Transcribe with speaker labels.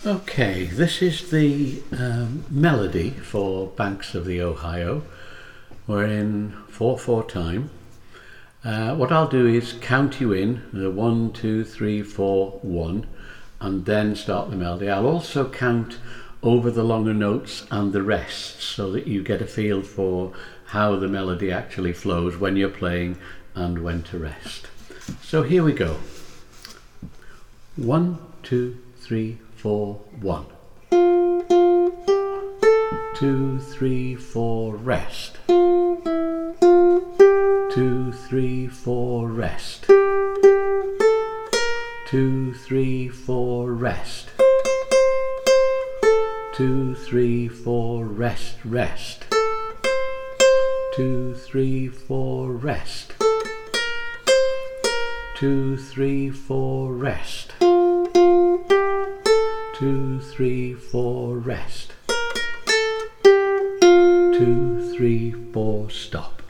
Speaker 1: Okay, this is the melody for Banks of the Ohio. We're in 4/4 time. What I'll do is count you in, 1, 2, 3, 4, 1, and then start the melody. I'll also count over the longer notes and the rests so that you get a feel for how the melody actually flows when you're playing and when to rest. So here we go. 1, 2, 3, 4, 1. 2, 3, 4, rest. 2, 3, 4, rest. 2, 3, 4, rest. 2, 3, 4, rest, rest. 2, 3, 4, rest. 2, 3, 4, rest. 2, 3, 4, rest. 2, 3, 4, stop.